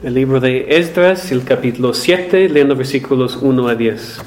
El libro de Esdras, el capítulo 7, leyendo versículos 1 a 10.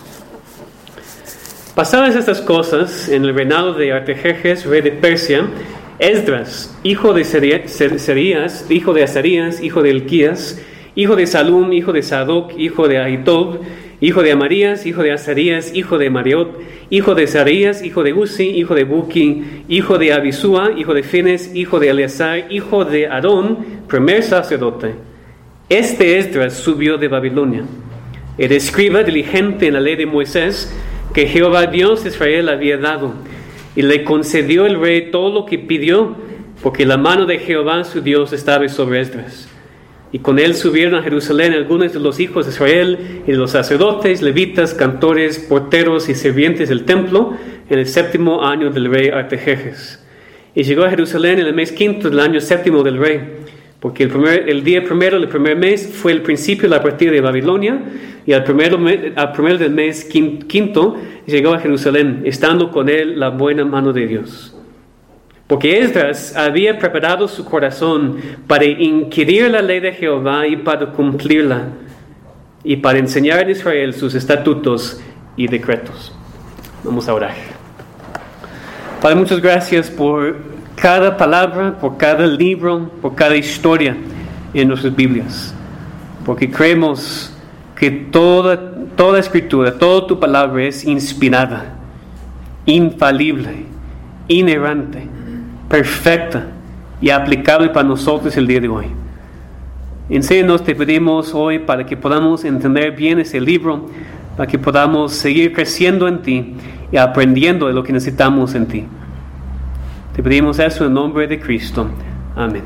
Pasadas estas cosas, en el reinado de Artajerjes, rey de Persia, Esdras, hijo de Serías, hijo de Azarías, hijo de Elquías, hijo de Salum, hijo de Sadoc, hijo de Ahitob, hijo de Amarías, hijo de Azarías, hijo de Mariot, hijo de Sarías, hijo de Uzi, hijo de Buki, hijo de Abisúa, hijo de Fines, hijo de Eleazar, hijo de Aarón, primer sacerdote. Este Esdras subió de Babilonia. Era escriba diligente en la ley de Moisés, que Jehová Dios de Israel había dado, y le concedió el rey todo lo que pidió, porque la mano de Jehová su Dios estaba sobre Esdras. Y con él subieron a Jerusalén algunos de los hijos de Israel y de los sacerdotes, levitas, cantores, porteros y sirvientes del templo, en el 7º año del rey Artajerjes. Y llegó a Jerusalén en el mes 5 del año 7 del rey, porque el día primero del primer mes fue el principio de la partida de Babilonia, y al primero del mes quinto llegó a Jerusalén, estando con él la buena mano de Dios. Porque Esdras había preparado su corazón para inquirir la ley de Jehová y para cumplirla, y para enseñar a Israel sus estatutos y decretos. Vamos a orar. Padre, muchas gracias por cada palabra, por cada libro, por cada historia en nuestras Biblias. Porque creemos que toda escritura, toda tu palabra es inspirada, infalible, inerrante, perfecta y aplicable para nosotros el día de hoy. Enséñanos, te pedimos hoy, para que podamos entender bien ese libro, para que podamos seguir creciendo en ti y aprendiendo de lo que necesitamos en ti. Te pedimos eso en nombre de Cristo. Amén.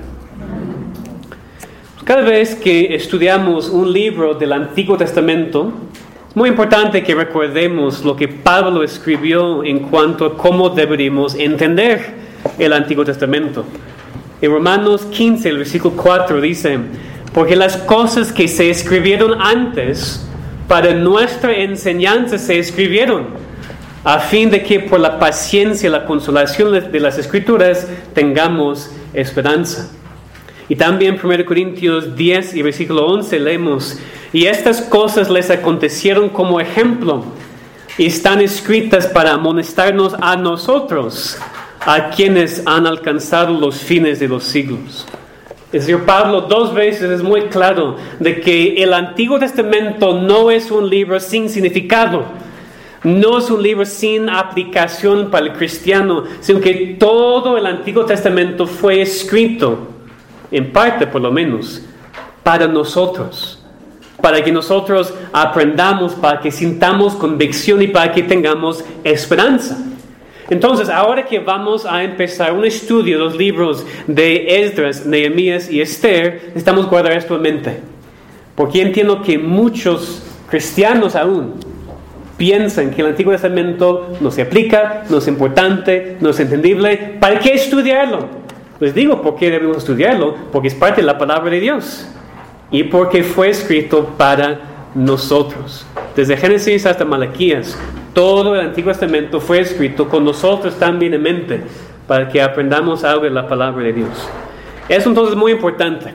Cada vez que estudiamos un libro del Antiguo Testamento, es muy importante que recordemos lo que Pablo escribió en cuanto a cómo deberíamos entender el Antiguo Testamento. En Romanos 15, el versículo 4 dice: porque las cosas que se escribieron antes para nuestra enseñanza se escribieron, a fin de que por la paciencia y la consolación de las Escrituras tengamos esperanza. Y también 1 Corintios 10 y versículo 11 leemos: y estas cosas les acontecieron como ejemplo, y están escritas para amonestarnos a nosotros, a quienes han alcanzado los fines de los siglos. El Señor Pablo 2 veces es muy claro de que el Antiguo Testamento no es un libro sin significado. No es un libro sin aplicación para el cristiano, sino que todo el Antiguo Testamento fue escrito, en parte por lo menos, para nosotros. Para que nosotros aprendamos, para que sintamos convicción y para que tengamos esperanza. Entonces, ahora que vamos a empezar un estudio de los libros de Esdras, Nehemías y Esther, necesitamos guardar esto en mente. Porque entiendo que muchos cristianos aún piensan que el Antiguo Testamento no se aplica, no es importante, no es entendible. ¿Para qué estudiarlo? Les digo por qué debemos estudiarlo: porque es parte de la palabra de Dios y porque fue escrito para nosotros. Desde Génesis hasta Malaquías, todo el Antiguo Testamento fue escrito con nosotros también en mente, para que aprendamos algo de la palabra de Dios. Eso entonces es muy importante.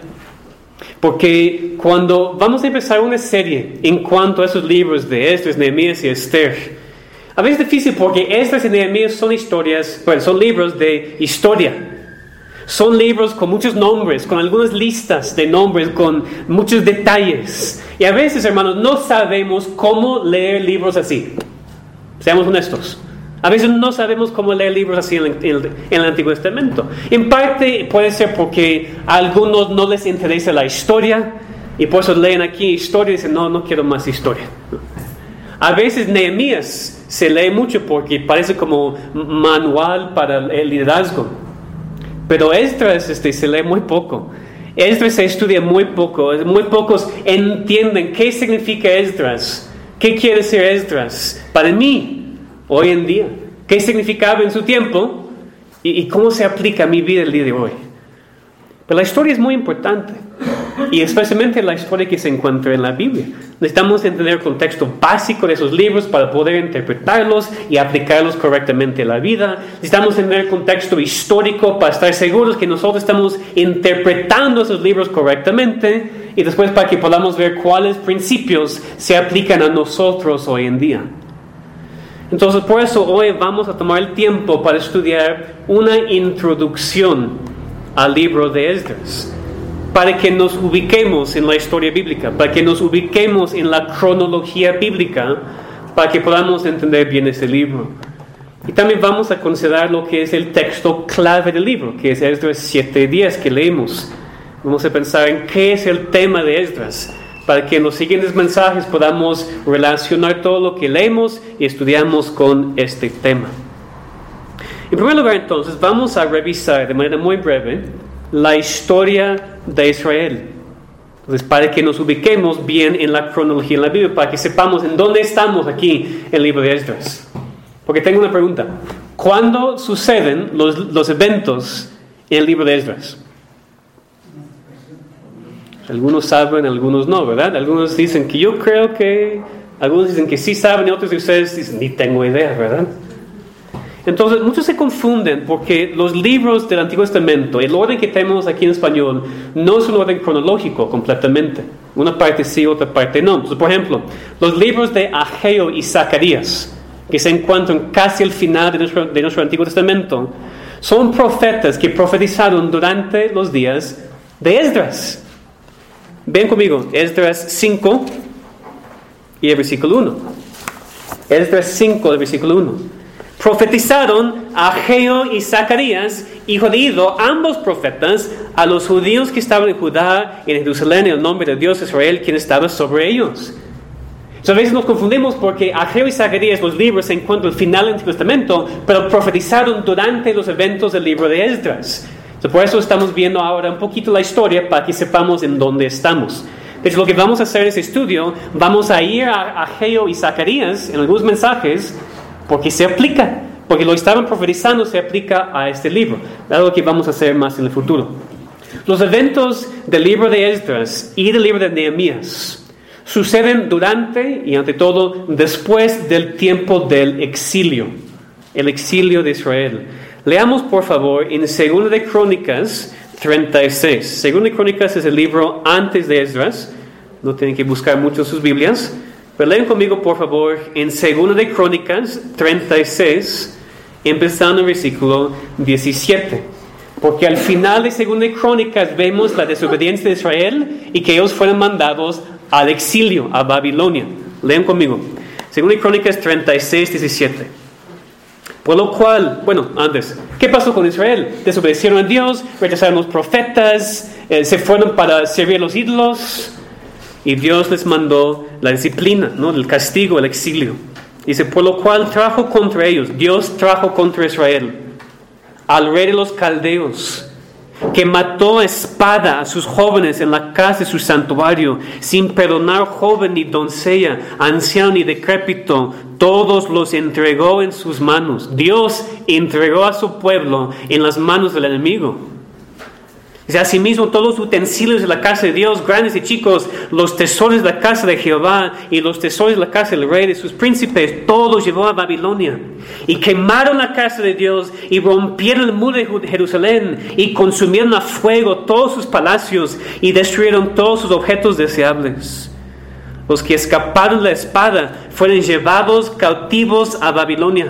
Porque cuando vamos a empezar una serie en cuanto a esos libros de Esdras, Nehemías y Esther, a veces es difícil porque Esdras y Nehemías son son libros de historia. Son libros con muchos nombres, con algunas listas de nombres, con muchos detalles. Y a veces, hermanos, no sabemos cómo leer libros así. Seamos honestos. A veces no sabemos cómo leer libros así en el Antiguo Testamento. En parte puede ser porque a algunos no les interesa la historia y por eso leen aquí historia y dicen: no quiero más historia. A veces Nehemías se lee mucho porque parece como manual para el liderazgo. Pero Esdras se lee muy poco. Esdras se estudia muy poco. Muy pocos entienden qué significa Esdras. ¿Qué quiere decir Esdras para mí hoy en día? ¿Qué significaba en su tiempo? ¿Y cómo se aplica a mi vida el día de hoy? Pero la historia es muy importante. y especialmente la historia que se encuentra en la Biblia. Necesitamos entender el contexto básico de esos libros para poder interpretarlos y aplicarlos correctamente a la vida. Necesitamos entender el contexto histórico para estar seguros que nosotros estamos interpretando esos libros correctamente y después para que podamos ver cuáles principios se aplican a nosotros hoy en día. Entonces, por eso hoy vamos a tomar el tiempo para estudiar una introducción al libro de Esdras, para que nos ubiquemos en la historia bíblica, para que nos ubiquemos en la cronología bíblica, para que podamos entender bien ese libro. Y también vamos a considerar lo que es el texto clave del libro, que es Esdras 7:10 que leemos. Vamos a pensar en qué es el tema de Esdras, para que en los siguientes mensajes podamos relacionar todo lo que leemos y estudiamos con este tema. En primer lugar, entonces, vamos a revisar de manera muy breve la historia de Israel. Entonces, para que nos ubiquemos bien en la cronología en la Biblia, para que sepamos en dónde estamos aquí en el libro de Esdras. Porque tengo una pregunta. ¿Cuándo suceden los eventos en el libro de Esdras? Algunos saben, algunos no, ¿verdad? Algunos dicen que yo creo que, algunos dicen que sí saben, y otros de ustedes dicen, ni tengo idea, ¿verdad? Entonces, muchos se confunden porque los libros del Antiguo Testamento, el orden que tenemos aquí en español, no es un orden cronológico completamente. Una parte sí, otra parte no. Entonces, por ejemplo, los libros de Ageo y Zacarías, que se encuentran casi al final de nuestro Antiguo Testamento, son profetas que profetizaron durante los días de Esdras. Ven conmigo, Esdras 5 y el versículo 1. Esdras 5, el versículo 1. Profetizaron Ageo y Zacarías, hijo de Ido, ambos profetas, a los judíos que estaban en Judá y en Jerusalén, en el nombre de Dios Israel, quien estaba sobre ellos. A veces nos confundimos porque Ageo y Zacarías, los libros, se encuentran al final del Antiguo Testamento, pero profetizaron durante los eventos del libro de Esdras. Por eso estamos viendo ahora un poquito la historia para que sepamos en dónde estamos. Entonces, lo que vamos a hacer en este estudio, vamos a ir a Ageo y Zacarías en algunos mensajes, porque se aplica, porque lo estaban profetizando, se aplica a este libro. Algo que vamos a hacer más en el futuro. Los eventos del libro de Esdras y del libro de Nehemías suceden durante y ante todo después del tiempo del exilio, el exilio de Israel. Leamos por favor en 2 de Crónicas 36. 2 de Crónicas es el libro antes de Esdras. No tienen que buscar mucho en sus Biblias. Pero lean conmigo por favor en 2 de Crónicas 36, empezando en el versículo 17. Porque al final de 2 de Crónicas vemos la desobediencia de Israel y que ellos fueron mandados al exilio, a Babilonia. Lean conmigo. 2 de Crónicas 36, 17. Por lo cual, antes, ¿qué pasó con Israel? Desobedecieron a Dios, rechazaron los profetas, se fueron para servir a los ídolos, y Dios les mandó la disciplina, ¿no? El castigo, el exilio. Dice, por lo cual trajo contra ellos, Dios trajo contra Israel al rey de los caldeos, que mató a espada a sus jóvenes en la casa de su santuario, sin perdonar joven ni doncella, anciano ni decrépito, todos los entregó en sus manos. Dios entregó a su pueblo en las manos del enemigo. Asimismo, todos los utensilios de la casa de Dios, grandes y chicos, los tesoros de la casa de Jehová y los tesoros de la casa del rey de sus príncipes, todos llevó a Babilonia. Y quemaron la casa de Dios y rompieron el muro de Jerusalén y consumieron a fuego todos sus palacios y destruyeron todos sus objetos deseables. Los que escaparon de la espada fueron llevados cautivos a Babilonia.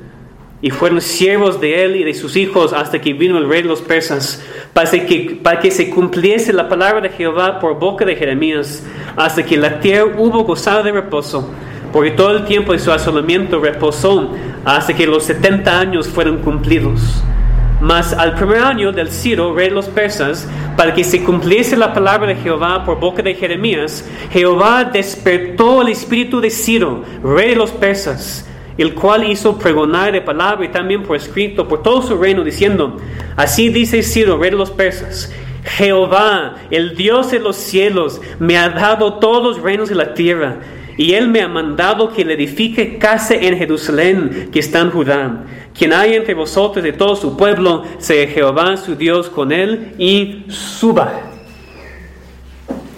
Y fueron siervos de él y de sus hijos hasta que vino el rey de los persas, para que se cumpliese la palabra de Jehová por boca de Jeremías, hasta que la tierra hubo gozado de reposo, porque todo el tiempo de su asolamiento reposó, hasta que los 70 años fueron cumplidos. Mas al primer año del Ciro, rey de los persas, para que se cumpliese la palabra de Jehová por boca de Jeremías, Jehová despertó el espíritu de Ciro, rey de los persas, el cual hizo pregonar de palabra y también por escrito por todo su reino, diciendo, así dice Ciro, rey de los persas, Jehová, el Dios de los cielos, me ha dado todos los reinos de la tierra, y él me ha mandado que le edifique casa en Jerusalén, que está en Judá. Quien hay entre vosotros de todo su pueblo, sea Jehová su Dios con él, y suba.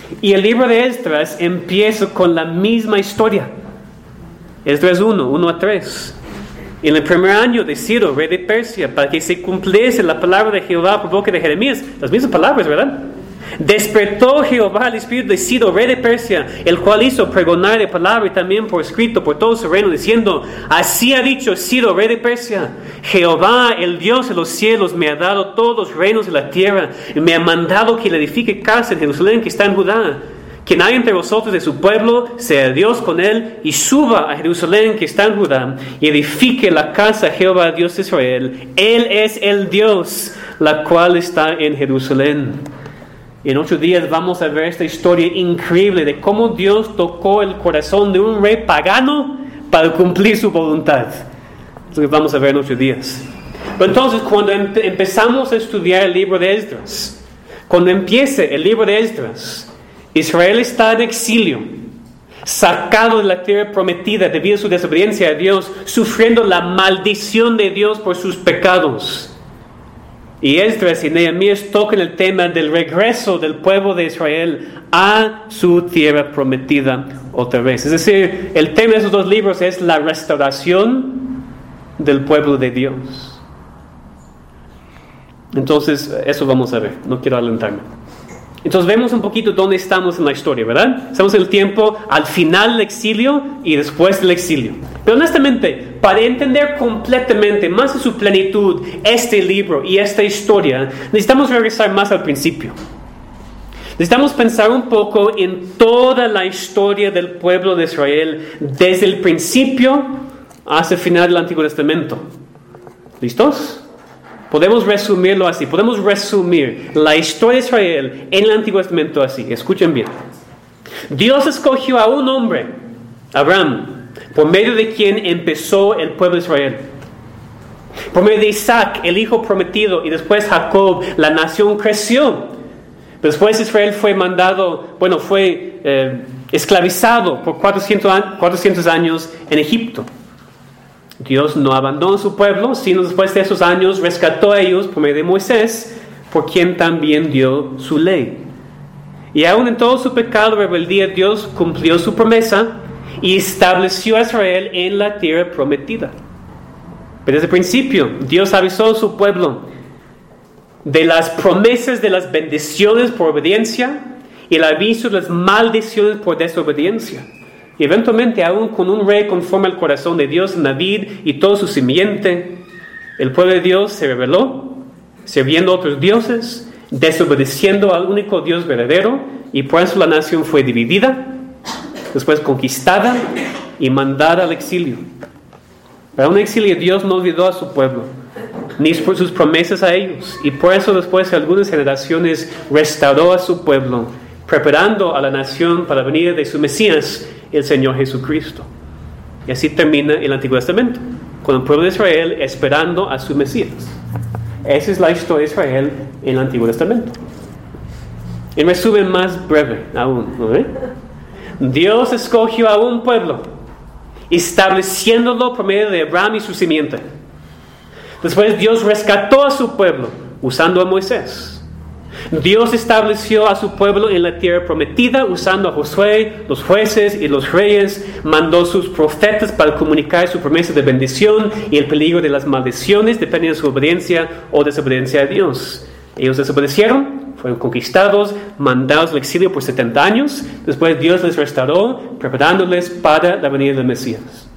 Y el libro de Esdras empieza con la misma historia. Esdras 1:1-3. En el primer año de Ciro, rey de Persia, para que se cumpliese la palabra de Jehová por boca de Jeremías. Las mismas palabras, ¿verdad? Despertó Jehová el espíritu de Ciro, rey de Persia, el cual hizo pregonar de palabra y también por escrito por todo su reino, diciendo: así ha dicho Ciro, rey de Persia: Jehová, el Dios de los cielos, me ha dado todos los reinos de la tierra, y me ha mandado que le edifique casa en Jerusalén, que está en Judá. Quien hay entre vosotros de su pueblo, sea Dios con él, y suba a Jerusalén, que está en Judá, y edifique la casa a Jehová, Dios de Israel. Él es el Dios, la cual está en Jerusalén. Y en 8 días vamos a ver esta historia increíble de cómo Dios tocó el corazón de un rey pagano para cumplir su voluntad. Es lo que vamos a ver en 8 días. Pero entonces, cuando empezamos a estudiar el libro de Esdras, cuando empiece el libro de Esdras, Israel está en exilio, sacado de la tierra prometida debido a su desobediencia a Dios, sufriendo la maldición de Dios por sus pecados. Y Esdras y Nehemías tocan el tema del regreso del pueblo de Israel a su tierra prometida otra vez. Es decir, el tema de esos 2 libros es la restauración del pueblo de Dios. Entonces, eso vamos a ver. No quiero adelantarme. Entonces vemos un poquito dónde estamos en la historia, ¿verdad? Estamos en el tiempo al final del exilio y después del exilio. Pero honestamente, para entender completamente, más en su plenitud, este libro y esta historia, necesitamos regresar más al principio. Necesitamos pensar un poco en toda la historia del pueblo de Israel, desde el principio hasta el final del Antiguo Testamento. ¿Listos? Podemos resumirlo así. Podemos resumir la historia de Israel en el Antiguo Testamento así. Escuchen bien. Dios escogió a un hombre, Abraham, por medio de quien empezó el pueblo de Israel. Por medio de Isaac, el hijo prometido, y después Jacob, la nación creció. Después Israel fue esclavizado por 400 años en Egipto. Dios no abandonó su pueblo, sino después de esos años rescató a ellos por medio de Moisés, por quien también dio su ley. Y aún en todo su pecado y rebeldía, Dios cumplió su promesa y estableció a Israel en la tierra prometida. Pero desde el principio, Dios avisó a su pueblo de las promesas de las bendiciones por obediencia y el aviso de las maldiciones por desobediencia. Y eventualmente, aún con un rey conforme al corazón de Dios, David y todo su simiente, el pueblo de Dios se rebeló, sirviendo a otros dioses, desobedeciendo al único Dios verdadero, y por eso la nación fue dividida, después conquistada y mandada al exilio. Para un exilio, Dios no olvidó a su pueblo, ni por sus promesas a ellos, y por eso después de algunas generaciones restauró a su pueblo, preparando a la nación para la venida de su Mesías, el Señor Jesucristo. Y así termina el Antiguo Testamento, con el pueblo de Israel esperando a su Mesías. Esa es la historia de Israel en el Antiguo Testamento. En resumen más breve aún, ¿no? Dios escogió a un pueblo, estableciéndolo por medio de Abraham y su simiente. Después Dios rescató a su pueblo usando a Moisés. Dios estableció a su pueblo en la tierra prometida usando a Josué, los jueces y los reyes. Mandó sus profetas para comunicar su promesa de bendición y el peligro de las maldiciones dependiendo de su obediencia o desobediencia a Dios. Ellos desobedecieron, fueron conquistados, mandados al exilio por 70 años. Después Dios les restauró, preparándoles para la venida del Mesías.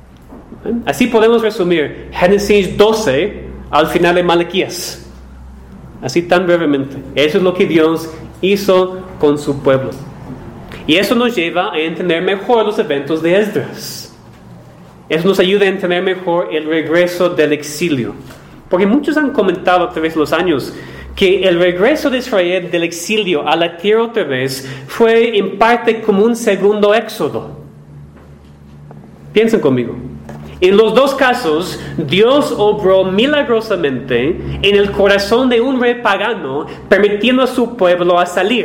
Así podemos resumir Génesis 12 al final de Malaquías. Así tan brevemente. Eso es lo que Dios hizo con su pueblo. Y eso nos lleva a entender mejor los eventos de Esdras. Eso nos ayuda a entender mejor el regreso del exilio. Porque muchos han comentado a través de los años que el regreso de Israel del exilio a la tierra otra vez fue en parte como un segundo éxodo. Piensen conmigo. En los 2 casos, Dios obró milagrosamente en el corazón de un rey pagano, permitiendo a su pueblo a salir.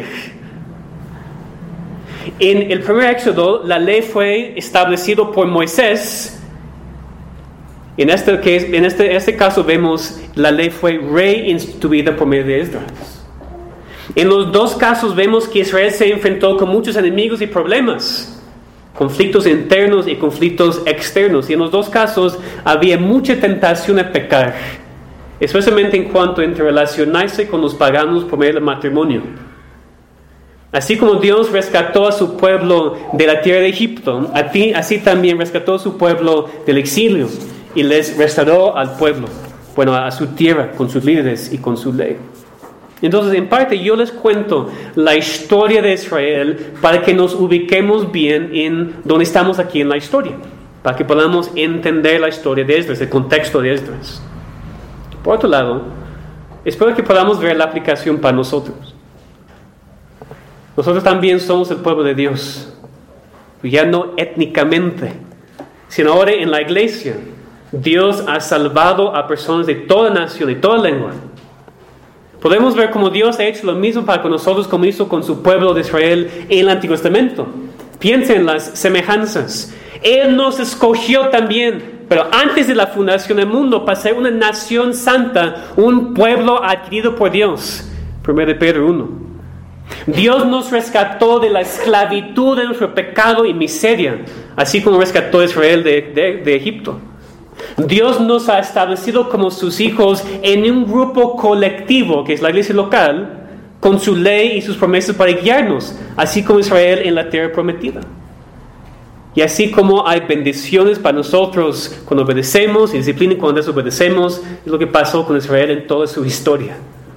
En el primer éxodo, la ley fue establecida por Moisés. En este caso vemos la ley fue reinstituida por medio de Esdras. En los dos casos vemos que Israel se enfrentó con muchos enemigos y problemas, conflictos internos y conflictos externos. Y en los dos casos había mucha tentación a pecar, especialmente en cuanto a interrelacionarse con los paganos por medio del matrimonio. Así como Dios rescató a su pueblo de la tierra de Egipto, así también rescató a su pueblo del exilio y les restauró al pueblo, a su tierra, con sus líderes y con su ley. Entonces, en parte, yo les cuento la historia de Israel para que nos ubiquemos bien en donde estamos aquí en la historia, para que podamos entender la historia de Esdras, el contexto de Esdras. Por otro lado, espero que podamos ver la aplicación para nosotros. Nosotros también somos el pueblo de Dios, ya no étnicamente, sino ahora en la iglesia. Dios ha salvado a personas de toda nación, de toda lengua. Podemos ver cómo Dios ha hecho lo mismo para con nosotros como hizo con su pueblo de Israel en el Antiguo Testamento. Piensen en las semejanzas. Él nos escogió también, pero antes de la fundación del mundo, para ser una nación santa, un pueblo adquirido por Dios. 1 Pedro 1. Dios nos rescató de la esclavitud de nuestro pecado y miseria, así como rescató a Israel de Egipto. Dios nos ha establecido como sus hijos en un grupo colectivo, que es la iglesia local, con su ley y sus promesas para guiarnos, así como Israel en la tierra prometida. Y así como hay bendiciones para nosotros cuando obedecemos y disciplina cuando desobedecemos, es lo que pasó con Israel en toda su historia.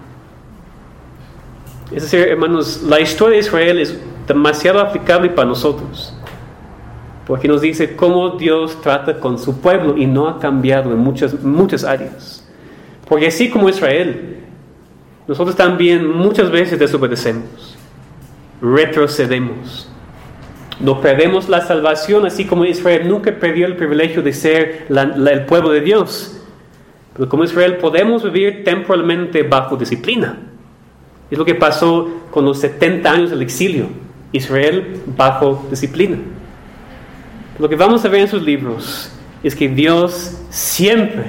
Es decir, hermanos, la historia de Israel es demasiado aplicable para nosotros, porque nos dice cómo Dios trata con su pueblo y no ha cambiado en muchas áreas. Porque así como Israel, nosotros también muchas veces desobedecemos, retrocedemos. No perdemos la salvación, así como Israel nunca perdió el privilegio de ser el pueblo de Dios. Pero como Israel podemos vivir temporalmente bajo disciplina. Es lo que pasó con los 70 años del exilio. Israel bajo disciplina. Lo que vamos a ver en sus libros es que Dios siempre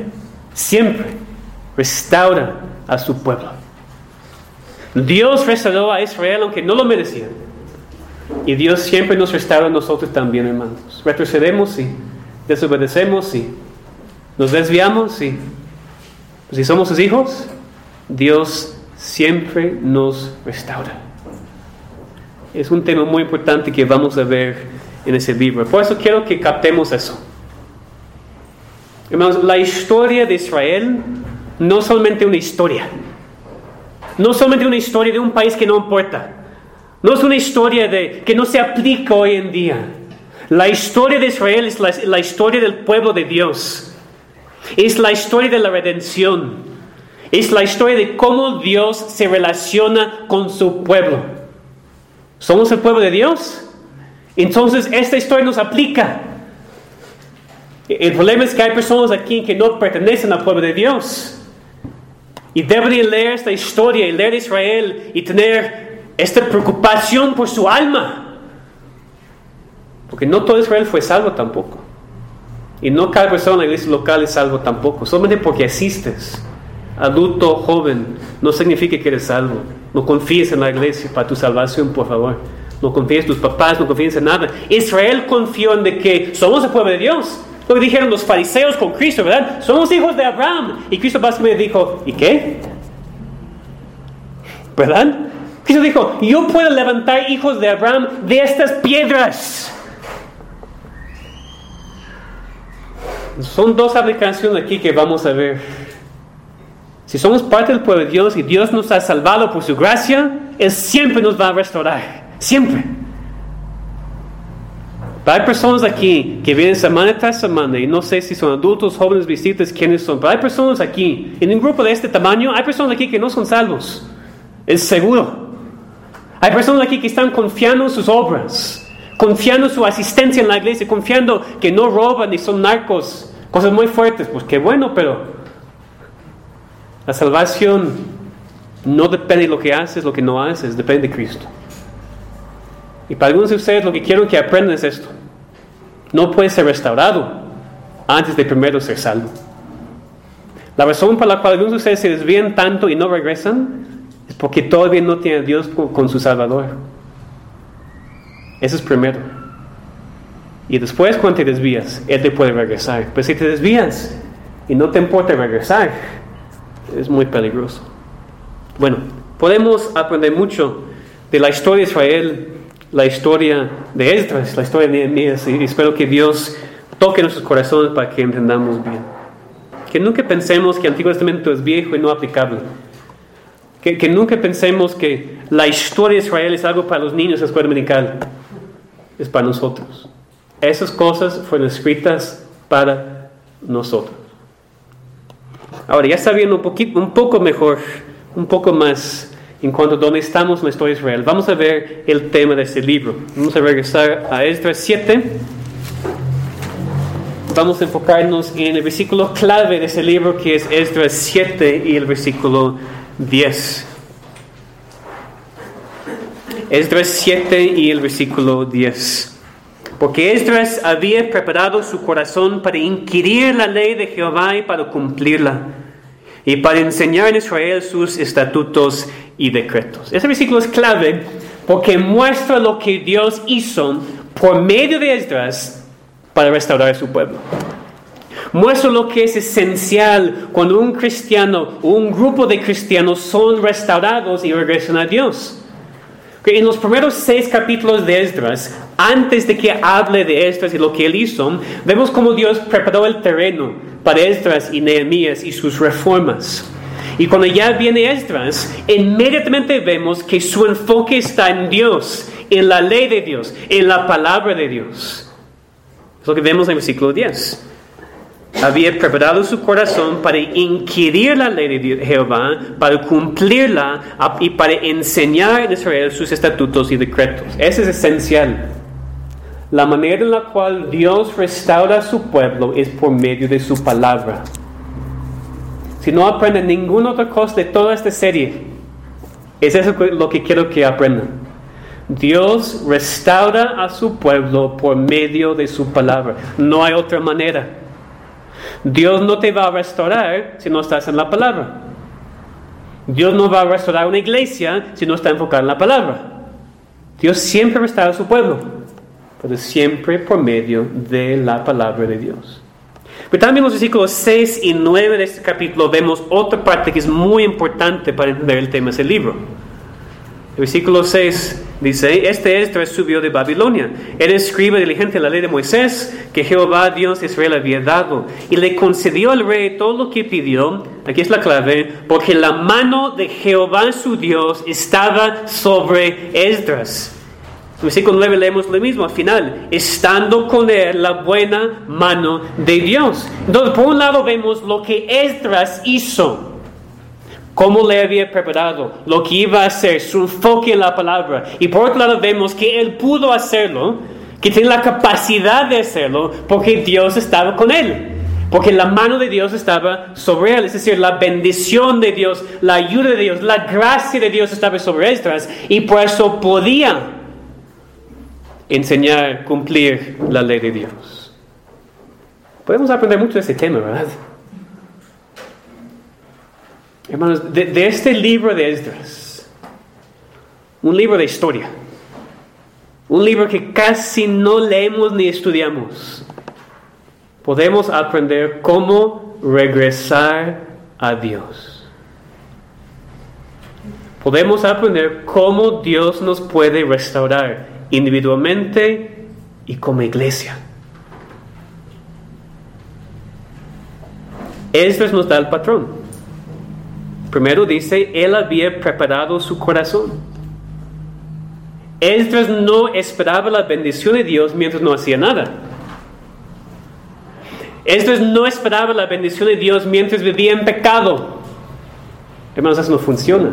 restaura a su pueblo. Dios restauró a Israel aunque no lo merecían. Y Dios siempre nos restaura a nosotros también, hermanos. Retrocedemos, sí. Desobedecemos, sí. Nos desviamos, sí. Si somos sus hijos, Dios siempre nos restaura. Es un tema muy importante que vamos a ver en ese libro. Por eso quiero que captemos eso. Hermanos, la historia de Israel no es solamente una historia. No es solamente una historia de un país que no importa. No es una historia que no se aplica hoy en día. La historia de Israel es la historia del pueblo de Dios. Es la historia de la redención. Es la historia de cómo Dios se relaciona con su pueblo. ¿Somos el pueblo de Dios? Entonces esta historia nos aplica. El problema es que hay personas aquí que no pertenecen al pueblo de Dios. Y deberían leer esta historia y leer Israel y tener esta preocupación por su alma. Porque no todo Israel fue salvo tampoco. Y no cada persona en la iglesia local es salvo tampoco. Solamente porque asistes, adulto, joven, no significa que eres salvo. No confíes en la iglesia para tu salvación, por favor. No confíes en tus papás, no confíes en nada. Israel confió en de que somos el pueblo de Dios. Lo que dijeron los fariseos con Cristo, ¿verdad? Somos hijos de Abraham. Y Cristo básicamente dijo, ¿y qué? ¿Verdad? Cristo dijo, yo puedo levantar hijos de Abraham de estas piedras. Son dos aplicaciones aquí que vamos a ver. Si somos parte del pueblo de Dios y Dios nos ha salvado por su gracia, Él siempre nos va a restaurar. Siempre. Pero hay personas aquí que vienen semana tras semana, y no sé si son adultos, jóvenes, visitantes, quiénes son, pero hay personas aquí, en un grupo de este tamaño, hay personas aquí que no son salvos. Es seguro. Hay personas aquí que están confiando en sus obras, confiando en su asistencia en la iglesia, confiando que no roban ni son narcos, cosas muy fuertes. Pues qué bueno, pero la salvación no depende de lo que haces, lo que no haces, depende de Cristo. Y para algunos de ustedes lo que quiero que aprendan es esto. No puedes ser restaurado antes de primero ser salvo. La razón por la cual algunos de ustedes se desvían tanto y no regresan es porque todavía no tiene a Dios con su Salvador. Eso es primero. Y después, cuando te desvías, Él te puede regresar. Pero si te desvías y no te importa regresar, es muy peligroso. Bueno, podemos aprender mucho de la historia de Israel, la historia de Esdras, la historia de Nehemías, y espero que Dios toque nuestros corazones para que entendamos bien. Que nunca pensemos que el Antiguo Testamento es viejo y no aplicable. Que nunca pensemos que la historia de Israel es algo para los niños de la escuela dominical. Es para nosotros. Esas cosas fueron escritas para nosotros. Ahora, ya sabiendo un poco mejor, un poco más en cuanto a dónde estamos en la historia de Israel, vamos a ver el tema de este libro. Vamos a regresar a Esdras 7. Vamos a enfocarnos en el versículo clave de ese libro, que es Esdras 7 y el versículo 10. Esdras 7 y el versículo 10. Porque Esdras había preparado su corazón para inquirir la ley de Jehová y para cumplirla, y para enseñar en Israel sus estatutos y decretos. Ese versículo es clave porque muestra lo que Dios hizo por medio de Esdras para restaurar su pueblo. Muestra lo que es esencial cuando un cristiano o un grupo de cristianos son restaurados y regresan a Dios. En los primeros 6 capítulos de Esdras, antes de que hable de Esdras y lo que él hizo, vemos cómo Dios preparó el terreno para Esdras y Nehemías y sus reformas. Y cuando ya viene Esdras, inmediatamente vemos que su enfoque está en Dios, en la ley de Dios, en la palabra de Dios. Es lo que vemos en el versículo 10. Había preparado su corazón para inquirir la ley de Jehová, para cumplirla y para enseñar en Israel sus estatutos y decretos. Eso es esencial. La manera en la cual Dios restaura a su pueblo es por medio de su palabra. Si no aprenden ninguna otra cosa de toda esta serie, es eso lo que quiero que aprendan. Dios restaura a su pueblo por medio de su palabra. No hay otra manera. Dios no te va a restaurar si no estás en la palabra. Dios no va a restaurar una iglesia si no está enfocado en la palabra. Dios siempre restaura a su pueblo, pero siempre por medio de la palabra de Dios. Pero también en los versículos 6 y 9 de este capítulo vemos otra parte que es muy importante para entender el tema de ese libro. El versículo 6 dice: Este Esdras subió de Babilonia. Era escriba diligente de la ley de Moisés, que Jehová Dios de Israel había dado. Y le concedió al rey todo lo que pidió. Aquí es la clave: porque la mano de Jehová su Dios estaba sobre Esdras. En el versículo 9 leemos lo mismo al final: estando con él la buena mano de Dios. Entonces, por un lado vemos lo que Esdras hizo, cómo le había preparado, lo que iba a hacer, su enfoque en la palabra. Y por otro lado vemos que él pudo hacerlo, que tiene la capacidad de hacerlo, porque Dios estaba con él. Porque la mano de Dios estaba sobre él. Es decir, la bendición de Dios, la ayuda de Dios, la gracia de Dios estaba sobre Esdras. Y por eso podía enseñar, cumplir la ley de Dios. Podemos aprender mucho de ese tema, ¿verdad? Hermanos, de este libro de Esdras, un libro de historia, un libro que casi no leemos ni estudiamos, podemos aprender cómo regresar a Dios. Podemos aprender cómo Dios nos puede restaurar individualmente y como iglesia. Esdras nos da el patrón. Primero dice, él había preparado su corazón. Esdras no esperaba la bendición de Dios mientras no hacía nada. Esdras no esperaba la bendición de Dios mientras vivía en pecado. Hermanos, eso no funciona.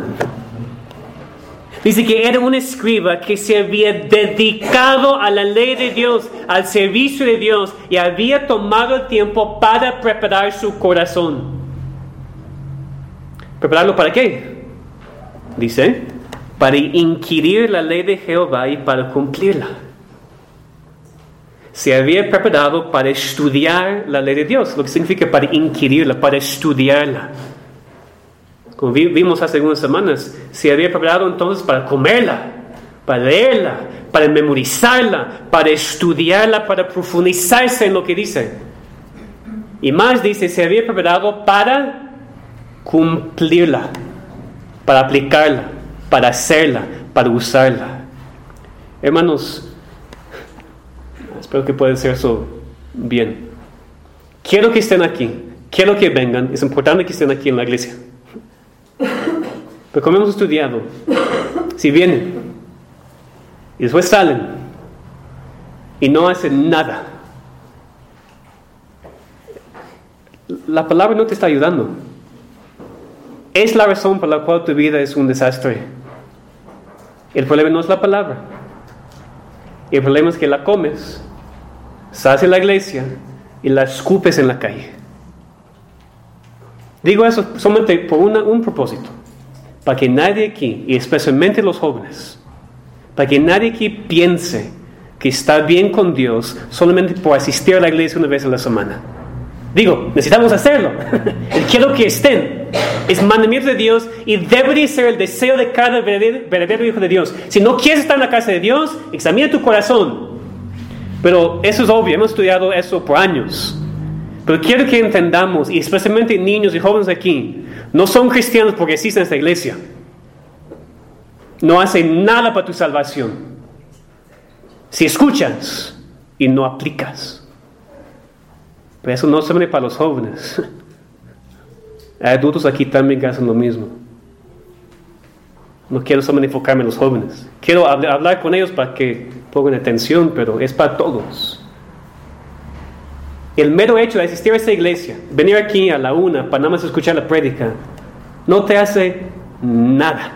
Dice que era un escriba que se había dedicado a la ley de Dios, al servicio de Dios, y había tomado el tiempo para preparar su corazón. ¿Prepararlo para qué? Dice, para inquirir la ley de Jehová y para cumplirla. Se había preparado para estudiar la ley de Dios, lo que significa para inquirirla, para estudiarla. como vimos hace algunas semanas, se había preparado entonces para comerla, para leerla, para memorizarla, para estudiarla, para profundizarse en lo que dice. Y más dice, se había preparado para cumplirla, para aplicarla, para hacerla, para usarla. Hermanos, espero que pueda hacer eso bien. Quiero que estén aquí, quiero que vengan, es importante que estén aquí en la iglesia. Pero como hemos estudiado, si vienen y después salen y no hacen nada, la palabra no te está ayudando. Es la razón por la cual tu vida es un desastre. El problema no es la palabra. El problema es que la comes, sales a la iglesia y la escupes en la calle. Digo eso solamente por un propósito. Para que nadie aquí, y especialmente los jóvenes, para que nadie aquí piense que está bien con Dios solamente por asistir a la iglesia una vez a la semana. Digo, necesitamos hacerlo. Quiero que estén. Es mandamiento de Dios y debería ser el deseo de cada verdadero hijo de Dios. Si no quieres estar en la casa de Dios, examina tu corazón. Pero eso es obvio, hemos estudiado eso por años. Pero quiero que entendamos, y especialmente niños y jóvenes aquí, no son cristianos porque existen en esta iglesia. No hacen nada para tu salvación. Si escuchas y no aplicas. Pero eso no solamente para los jóvenes. Hay adultos aquí también que hacen lo mismo. No quiero solamente enfocarme en los jóvenes. Quiero hablar con ellos para que pongan atención, pero es para todos. El mero hecho de asistir a esta iglesia, venir aquí a la 1 para nada más escuchar la prédica, no te hace nada.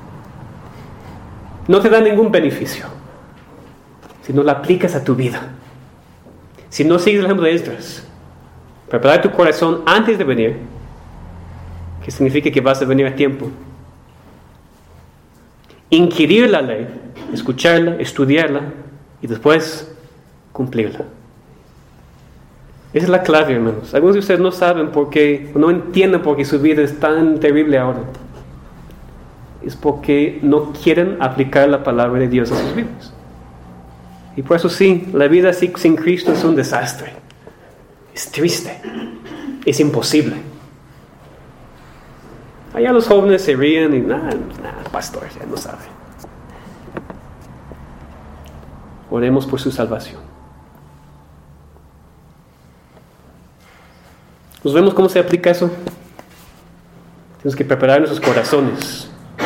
No te da ningún beneficio. Si no la aplicas a tu vida. Si no sigues el ejemplo de Esdras. Preparar tu corazón antes de venir, que significa que vas a venir a tiempo. Inquirir la ley, escucharla, estudiarla y después cumplirla. Esa es la clave, hermanos. Algunos de ustedes no saben por qué, no entienden por qué su vida es tan terrible ahora. Es porque no quieren aplicar la palabra de Dios a sus vidas. Y por eso sí, la vida sin Cristo es un desastre. Es triste. Es imposible. Allá los jóvenes se ríen y pastor, ya no sabe. Oremos por su salvación. ¿Nos vemos cómo se aplica eso? Tenemos que preparar nuestros corazones.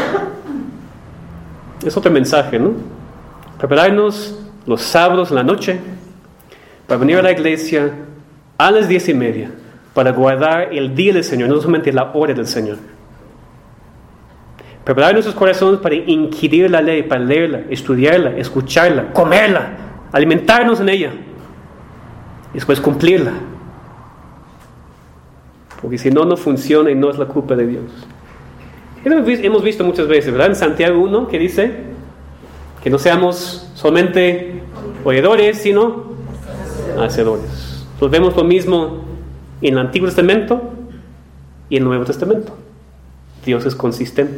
Es otro mensaje, ¿no? Prepararnos los sábados en la noche para venir a la iglesia a las 10:30 para guardar el día del Señor, no solamente la hora del Señor. Preparar nuestros corazones para inquirir la ley, para leerla, estudiarla, escucharla, comerla, alimentarnos en ella y después cumplirla. Porque si no, no funciona y no es la culpa de Dios. Hemos visto muchas veces, ¿verdad? En Santiago 1, que dice que no seamos solamente oidores, sino hacedores. Entonces vemos lo mismo en el Antiguo Testamento y en el Nuevo Testamento. Dios es consistente.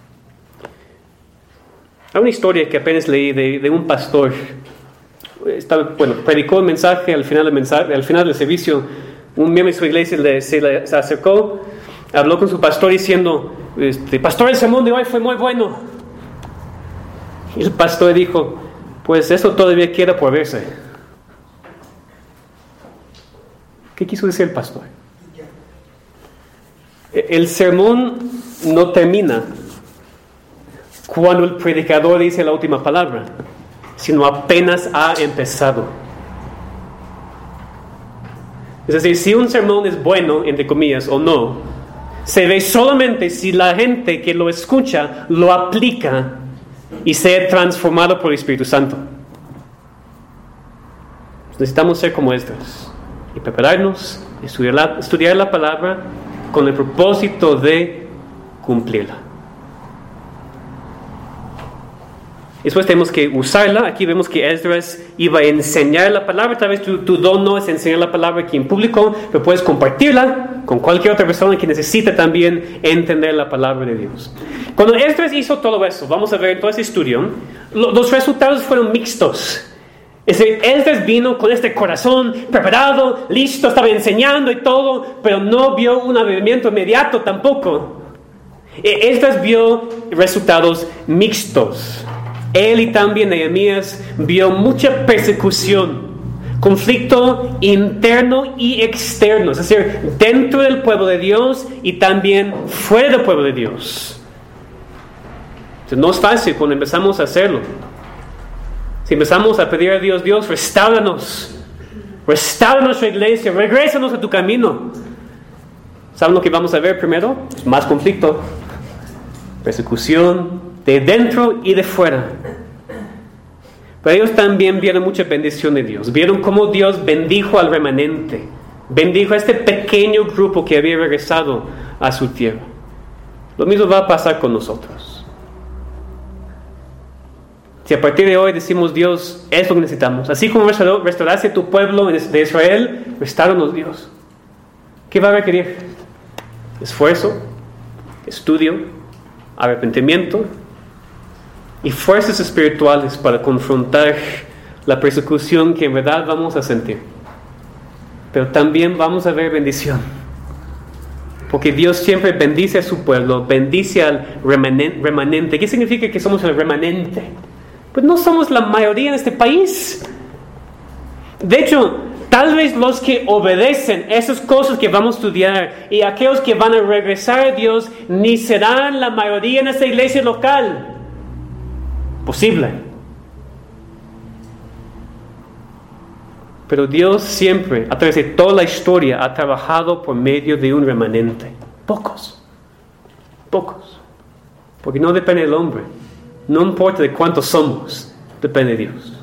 Hay una historia que apenas leí de un pastor. Predicó el mensaje, al final del servicio, un miembro de su iglesia se acercó, habló con su pastor diciendo, pastor, el sermón de hoy fue muy bueno. Y el pastor dijo, pues eso todavía queda por verse. ¿Qué quiso decir el pastor? El sermón no termina cuando el predicador dice la última palabra, sino apenas ha empezado. Es decir, si un sermón es bueno, entre comillas, o no, se ve solamente si la gente que lo escucha lo aplica y sea transformado por el Espíritu Santo. Necesitamos ser como estos y prepararnos, estudiar la palabra con el propósito de cumplirla. después tenemos que usarla. Aquí vemos que Esdras iba a enseñar la palabra. Tal vez tu don no es enseñar la palabra aquí en público, pero puedes compartirla con cualquier otra persona que necesite también entender la palabra de Dios. Cuando Esdras hizo todo eso, vamos a ver en todo ese estudio, los resultados fueron mixtos. Es decir, Esdras vino con este corazón preparado, listo, estaba enseñando y todo, pero no vio un avivamiento inmediato tampoco. Esdras vio resultados mixtos. Él y también Nehemías vio mucha persecución, conflicto interno y externo, es decir, dentro del pueblo de Dios y también fuera del pueblo de Dios. Entonces, no es fácil cuando empezamos a hacerlo. Si empezamos a pedir a Dios, Dios, restáuranos nuestra iglesia, regrésanos a tu camino. ¿Saben lo que vamos a ver primero? Más conflicto, persecución de dentro y de fuera. Pero ellos también vieron mucha bendición de Dios. Vieron cómo Dios bendijo al remanente, bendijo a este pequeño grupo que había regresado a su tierra. Lo mismo va a pasar con nosotros. Si a partir de hoy decimos, Dios, es lo que necesitamos. Así como restauraste tu pueblo de Israel, restauranos, Dios. ¿Qué va a requerir? Esfuerzo, estudio, arrepentimiento y fuerzas espirituales para confrontar la persecución que en verdad vamos a sentir. Pero también vamos a ver bendición. Porque Dios siempre bendice a su pueblo, bendice al remanente. ¿Qué significa que somos el remanente? Pues no somos la mayoría en este país. De hecho, tal vez los que obedecen esas cosas que vamos a estudiar y aquellos que van a regresar a Dios ni serán la mayoría en esta iglesia local. Posible. Pero Dios siempre, a través de toda la historia, ha trabajado por medio de un remanente. Pocos. Porque no depende del hombre. No importa de cuántos somos, depende de Dios.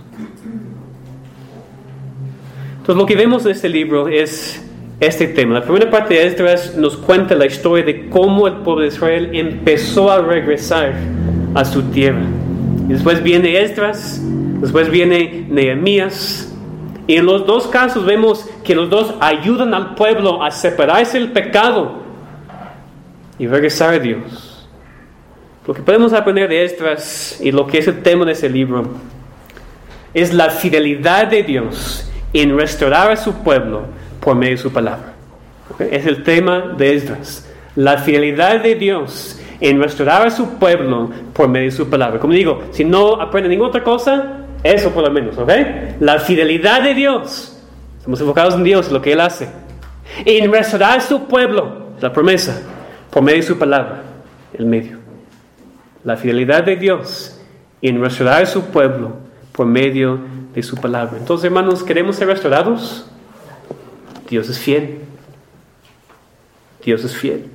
Entonces lo que vemos en este libro es este tema. La primera parte de Esdras nos cuenta la historia de cómo el pueblo de Israel empezó a regresar a su tierra. Y después viene Esdras, después viene Nehemías. Y en los dos casos vemos que los dos ayudan al pueblo a separarse del pecado y regresar a Dios. Lo que podemos aprender de Esdras y lo que es el tema de ese libro es la fidelidad de Dios en restaurar a su pueblo por medio de su palabra. ¿Okay? Es el tema de Esdras. La fidelidad de Dios en restaurar a su pueblo por medio de su palabra. Como digo, si no aprenden ninguna otra cosa, eso por lo menos, ¿ok? La fidelidad de Dios. Estamos enfocados en Dios, lo que Él hace. En restaurar a su pueblo, la promesa, por medio de su palabra, el medio. La fidelidad de Dios en restaurar a su pueblo por medio de su palabra. Entonces, hermanos, ¿queremos ser restaurados? Dios es fiel. Dios es fiel.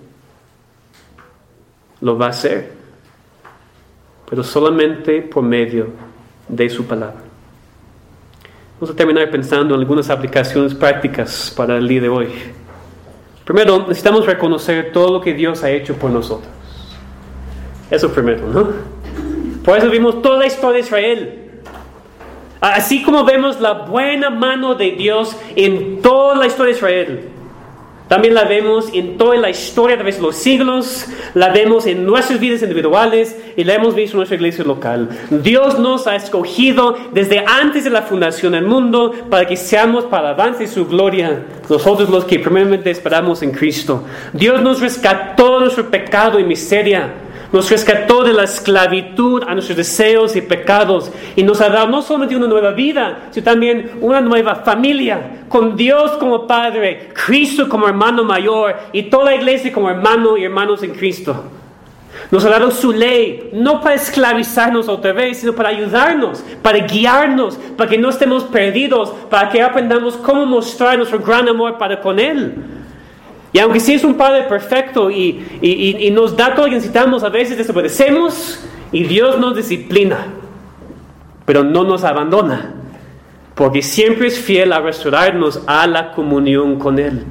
Lo va a hacer. Pero solamente por medio de su palabra. Vamos a terminar pensando en algunas aplicaciones prácticas para el día de hoy. Primero, necesitamos reconocer todo lo que Dios ha hecho por nosotros. Eso primero, ¿no? Por eso vimos toda la historia de Israel. Así como vemos la buena mano de Dios en toda la historia de Israel, también la vemos en toda la historia a través de los siglos, la vemos en nuestras vidas individuales y la hemos visto en nuestra iglesia local. Dios nos ha escogido desde antes de la fundación del mundo para que seamos para el avance de su gloria, nosotros los que primeramente esperamos en Cristo. Dios nos rescató de nuestro pecado y miseria. Nos rescató de la esclavitud a nuestros deseos y pecados y nos ha dado no solamente una nueva vida, sino también una nueva familia, con Dios como Padre, Cristo como hermano mayor y toda la iglesia como hermano y hermanos en Cristo. Nos ha dado su ley, no para esclavizarnos otra vez, sino para ayudarnos, para guiarnos, para que no estemos perdidos, para que aprendamos cómo mostrar nuestro gran amor para con Él. Y aunque sí es un Padre perfecto y nos da todo lo que necesitamos, a veces desobedecemos y Dios nos disciplina, pero no nos abandona, porque siempre es fiel a restaurarnos a la comunión con Él.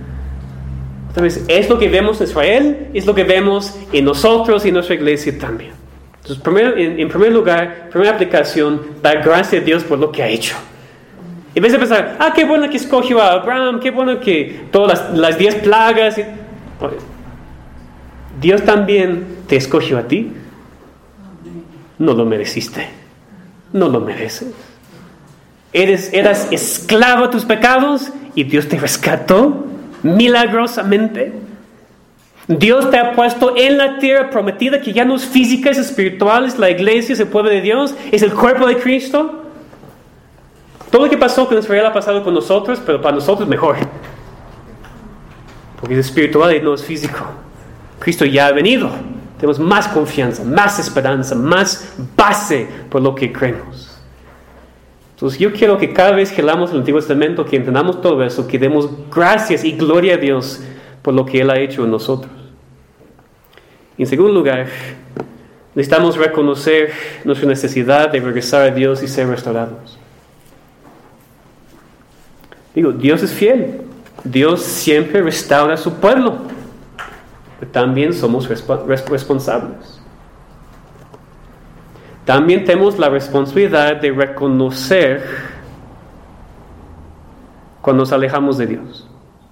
Entonces, es lo que vemos en Israel, es lo que vemos en nosotros y en nuestra iglesia también. Entonces, en primer lugar, primera aplicación, dar gracias a Dios por lo que ha hecho. En vez de pensar, qué bueno que escogió a Abraham, qué bueno que todas las 10 plagas. Dios también te escogió a ti. No lo mereciste. No lo mereces. Eras esclavo a tus pecados y Dios te rescató milagrosamente. Dios te ha puesto en la tierra prometida, que ya no es física, es espiritual, es la iglesia, es el pueblo de Dios, es el cuerpo de Cristo. Todo lo que pasó con Israel ha pasado con nosotros, pero para nosotros mejor. Porque es espiritual y no es físico. Cristo ya ha venido. Tenemos más confianza, más esperanza, más base por lo que creemos. Entonces yo quiero que cada vez que leamos el Antiguo Testamento, que entendamos todo eso, que demos gracias y gloria a Dios por lo que Él ha hecho en nosotros. En segundo lugar, necesitamos reconocer nuestra necesidad de regresar a Dios y ser restaurados. Dios es fiel. Dios siempre restaura a su pueblo. Pero también somos responsables. También tenemos la responsabilidad de reconocer cuando nos alejamos de Dios.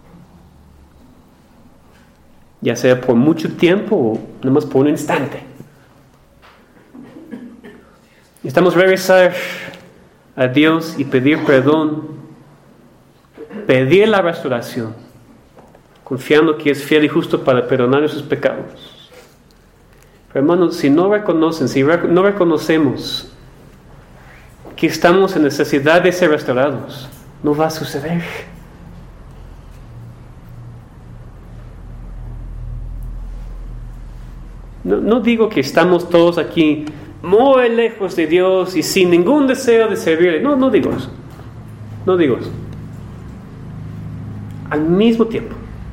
Ya sea por mucho tiempo o nomás por un instante. Necesitamos regresar a Dios y pedir perdón. Pedir la restauración, confiando que es fiel y justo para perdonar nuestros pecados. Pero hermanos, si no reconocemos que estamos en necesidad de ser restaurados, no va a suceder. No digo que estamos todos aquí muy lejos de Dios y sin ningún deseo de servirle. No digo eso. No digo eso. Al mismo tiempo,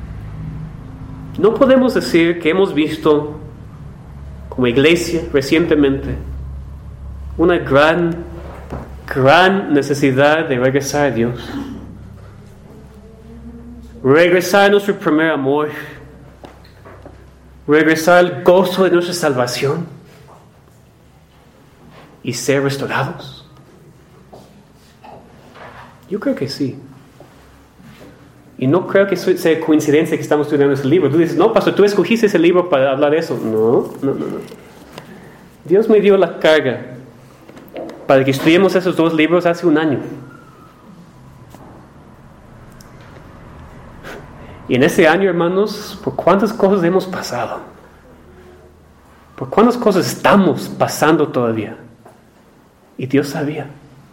no podemos decir que hemos visto como iglesia recientemente una gran necesidad de regresar a Dios, regresar a nuestro primer amor, regresar al gozo de nuestra salvación y ser restaurados. Yo creo que sí. Y no creo que sea coincidencia que estamos estudiando ese libro. Tú dices, no, pastor, tú escogiste ese libro para hablar de eso. No. Dios me dio la carga para que estudiemos esos 2 libros hace un año. Y en ese año, hermanos, ¿por cuántas cosas hemos pasado? ¿Por cuántas cosas estamos pasando todavía? Y Dios sabía.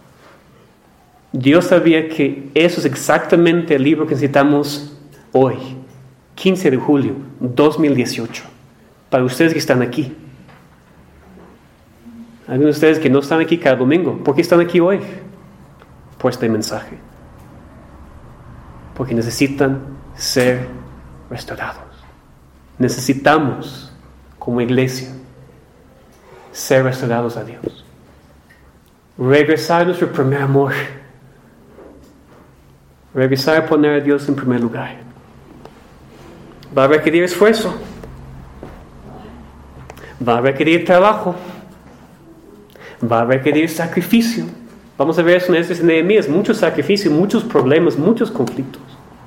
Dios sabía que eso es exactamente el libro que necesitamos hoy, 15 de julio 2018, para ustedes que están aquí. Algunos de ustedes que no están aquí cada domingo, ¿por qué están aquí hoy? Por este mensaje. Porque necesitan ser restaurados. Necesitamos, como iglesia, ser restaurados a Dios. Regresar a nuestro primer amor. Regresar a poner a Dios en primer lugar. Va a requerir esfuerzo. Va a requerir trabajo. Va a requerir sacrificio. Vamos a ver eso en Nehemías. Mucho sacrificio, muchos problemas, muchos conflictos.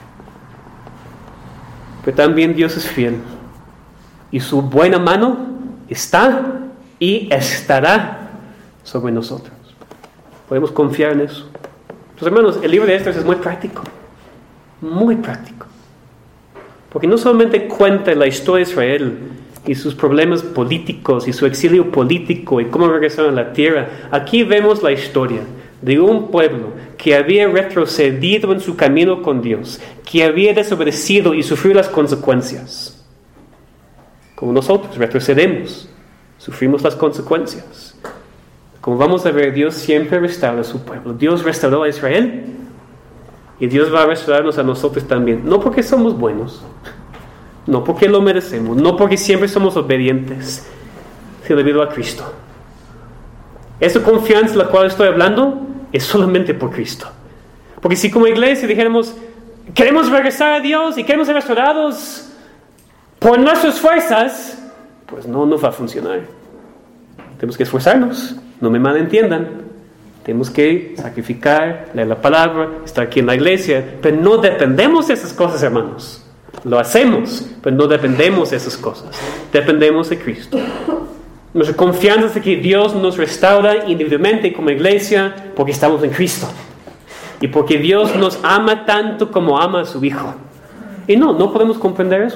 Pero también Dios es fiel. Y su buena mano está y estará sobre nosotros. Podemos confiar en eso. Entonces, hermanos, el libro de Esdras es muy práctico. Muy práctico. Porque no solamente cuenta la historia de Israel y sus problemas políticos y su exilio político y cómo regresaron a la tierra. Aquí vemos la historia de un pueblo que había retrocedido en su camino con Dios, que había desobedecido y sufrido las consecuencias. Como nosotros retrocedemos, sufrimos las consecuencias. Como vamos a ver, Dios siempre restaura a su pueblo. Dios restauró a Israel y Dios va a restaurarnos a nosotros también. No porque somos buenos, no porque lo merecemos, no porque siempre somos obedientes, sino debido a Cristo. Esa confianza de la cual estoy hablando es solamente por Cristo. Porque si como iglesia dijéramos, queremos regresar a Dios y queremos ser restaurados por nuestras fuerzas, pues no va a funcionar. tenemos que esforzarnos, no me malentiendan. Tenemos que sacrificar, leer la palabra, estar aquí en la iglesia, pero no dependemos de esas cosas, hermanos. Lo hacemos, pero no dependemos de esas cosas. Dependemos de Cristo. Nuestra confianza es de que Dios nos restaura individualmente como iglesia porque estamos en Cristo. Y porque Dios nos ama tanto como ama a su Hijo. Y no podemos comprender eso.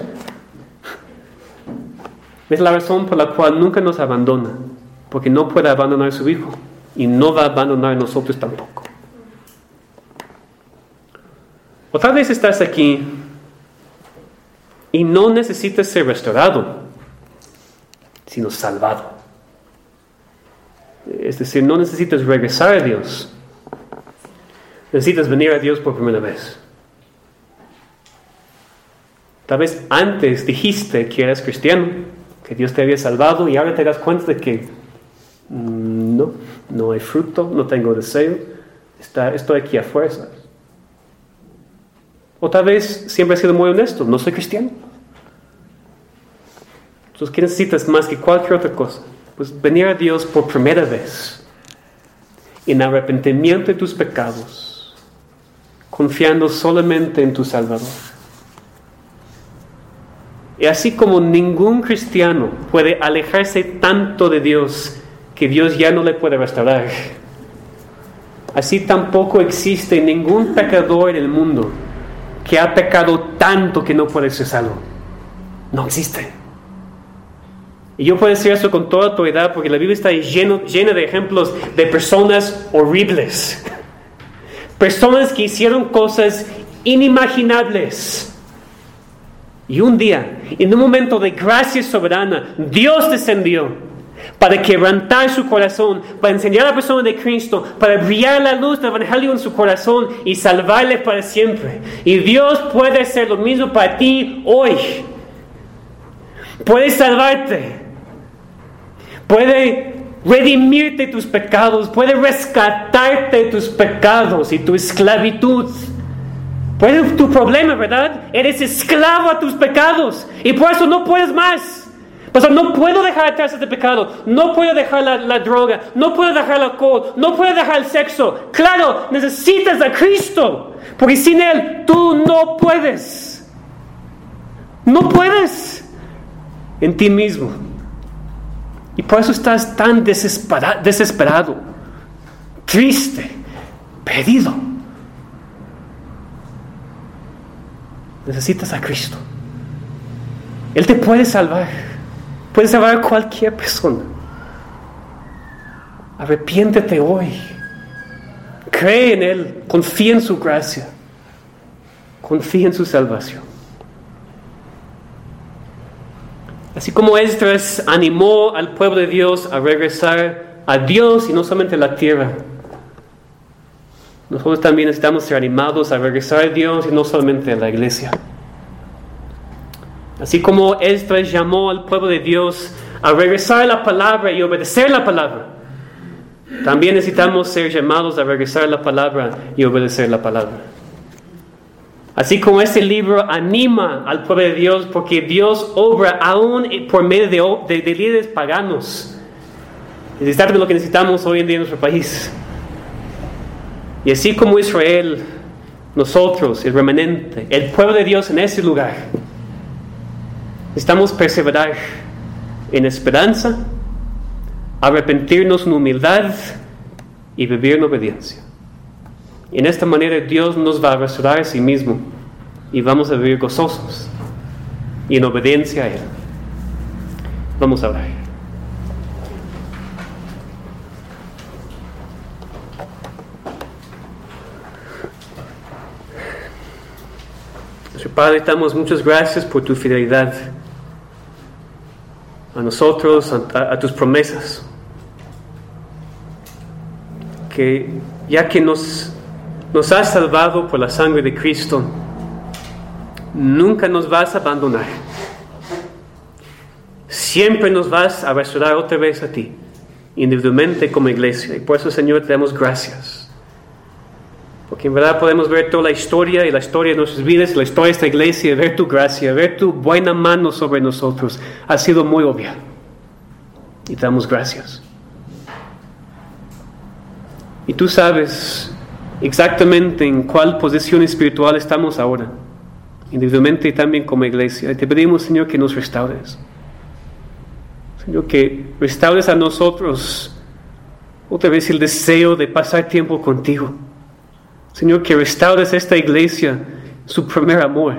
Es la razón por la cual nunca nos abandona. Porque no puede abandonar a su Hijo. Y no va a abandonar a nosotros tampoco. O tal vez estás aquí y no necesitas ser restaurado, sino salvado. Es decir, no necesitas regresar a Dios. Necesitas venir a Dios por primera vez. Tal vez antes dijiste que eras cristiano, que Dios te había salvado, y ahora te das cuenta de que no hay fruto, no tengo deseo, estoy aquí a fuerzas. O tal vez siempre has sido muy honesto, no soy cristiano. Entonces, ¿qué necesitas más que cualquier otra cosa? Pues venir a Dios por primera vez, en arrepentimiento de tus pecados, confiando solamente en tu Salvador. Y así como ningún cristiano puede alejarse tanto de Dios que Dios ya no le puede restaurar, así tampoco existe ningún pecador en el mundo que ha pecado tanto que no puede ser salvo. No existe. Y yo puedo decir eso con toda autoridad porque la Biblia está llena de ejemplos de personas horribles. Personas que hicieron cosas inimaginables. Y un día, en un momento de gracia soberana, Dios descendió para quebrantar su corazón, para enseñar a la persona de Cristo, para brillar la luz del Evangelio en su corazón y salvarle para siempre. Y Dios puede hacer lo mismo para ti hoy. Puede salvarte. Puede redimirte tus pecados. Puede rescatarte tus pecados y tu esclavitud. Pues tu problema, ¿verdad? Eres esclavo a tus pecados y por eso no puedes más. O sea, no puedo dejar atrás este pecado, no puedo dejar la droga, no puedo dejar el alcohol, no puedo dejar el sexo. Claro, necesitas a Cristo, porque sin Él tú no puedes. No puedes en ti mismo. Y por eso estás tan desesperado, triste, perdido. Necesitas a Cristo. Él te puede salvar. Puede salvar a cualquier persona. Arrepiéntete hoy. Cree en Él. Confía en su gracia. Confía en su salvación. Así como Esdras animó al pueblo de Dios a regresar a Dios y no solamente a la tierra, nosotros también necesitamos ser animados a regresar a Dios y no solamente a la iglesia. Así como Esdras llamó al pueblo de Dios a regresar a la palabra y obedecer la palabra, también necesitamos ser llamados a regresar a la palabra y obedecer la palabra. Así como este libro anima al pueblo de Dios porque Dios obra aún por medio de líderes paganos. Es exactamente lo que necesitamos hoy en día en nuestro país. Y así como Israel, nosotros, el remanente, el pueblo de Dios en ese lugar, necesitamos perseverar en esperanza, arrepentirnos en humildad y vivir en obediencia. Y en esta manera Dios nos va a restaurar a sí mismo y vamos a vivir gozosos y en obediencia a Él. Vamos a orar. Nuestro Padre, te damos muchas gracias por tu fidelidad a nosotros, a tus promesas. Que ya que nos has salvado por la sangre de Cristo, nunca nos vas a abandonar. Siempre nos vas a restaurar otra vez a ti, individualmente como iglesia. Y por eso, Señor, te damos gracias. Porque en verdad podemos ver toda la historia y la historia de nuestras vidas, la historia de esta iglesia, ver tu gracia, ver tu buena mano sobre nosotros. Ha sido muy obvia. Y te damos gracias. Y tú sabes exactamente en cuál posición espiritual estamos ahora, individualmente y también como iglesia. Y te pedimos, Señor, que nos restaures. Señor, que restaures a nosotros otra vez el deseo de pasar tiempo contigo. Señor, que restaures esta iglesia su primer amor.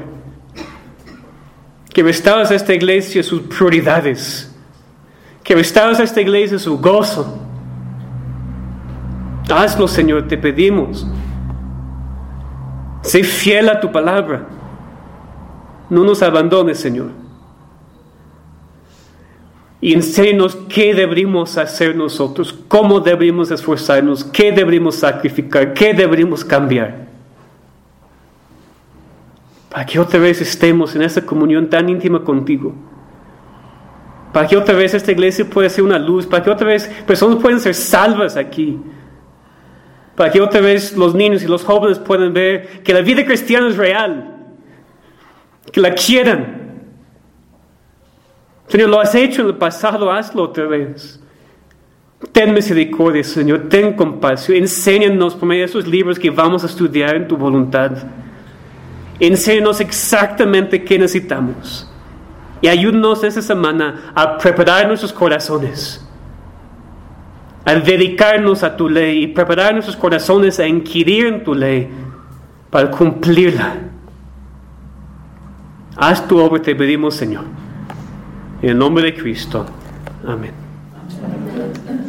Que restaures a esta iglesia sus prioridades. Que restaures a esta iglesia su gozo. Hazlo, Señor, te pedimos. Sé fiel a tu palabra. No nos abandones, Señor. Y enséñanos qué deberíamos hacer nosotros, cómo deberíamos esforzarnos, qué deberíamos sacrificar, qué deberíamos cambiar. Para que otra vez estemos en esa comunión tan íntima contigo. Para que otra vez esta iglesia pueda ser una luz. Para que otra vez personas puedan ser salvas aquí. Para que otra vez los niños y los jóvenes puedan ver que la vida cristiana es real. Que la quieran. Señor, lo has hecho en el pasado, hazlo otra vez. Ten misericordia, Señor, ten compasión. Enséñanos por medio de esos libros que vamos a estudiar en tu voluntad. Enséñanos exactamente qué necesitamos. Y ayúdanos esta semana a preparar nuestros corazones, a dedicarnos a tu ley y preparar nuestros corazones a inquirir en tu ley para cumplirla. Haz tu obra, te pedimos, Señor. En el nombre de Cristo. Amén.